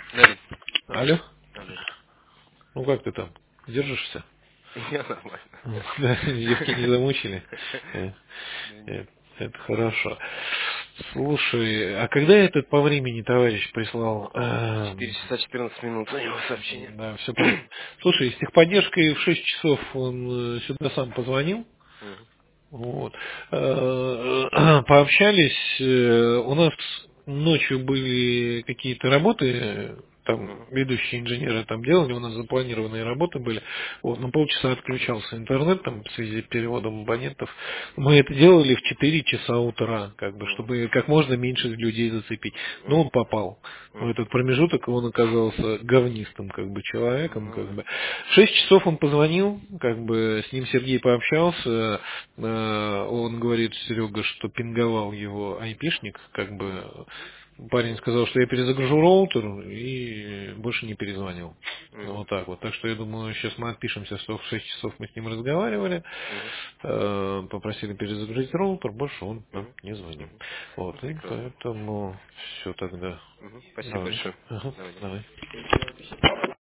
Дарин. Алло, Алло. ну как ты там? Держишься? Я нормально. Да, девки не замучили? Э, Да нет. Это хорошо. Слушай, а когда этот по времени товарищ прислал? 4 часа 14 минут на него сообщение. Да, все понятно. Слушай, с техподдержкой в 6 часов он сюда сам позвонил. Мгм. Вот. Пообщались. У нас ночью были какие-то работы, там Мгм. ведущие инженеры там делали, у нас запланированные работы были. Вот, на полчаса отключался интернет там в связи с переводом абонентов. Мы это делали в 4 часа утра, как бы, Мгм. чтобы как можно меньше людей зацепить. Но Мгм. он попал. В Мгм. этот промежуток он оказался говнистым как бы человеком, Ну как да. бы. В 6 часов он позвонил, как бы с ним Сергей пообщался, он говорит, Серега, что пинговал его айпишник, как Мгм. бы парень сказал, что я перезагружу роутер и больше не перезвонил. Ну, Мгм. вот так вот. Так что я думаю, сейчас мы отпишемся, что в 6 часов мы с ним разговаривали, Мгм. попросили перезагрузить роутер, больше он нам Мгм. не звонил. Мгм. Ну, Вот, и прекрасно. поэтому все тогда. Мгм. Спасибо Давай. большое. Ага, Давай. давай.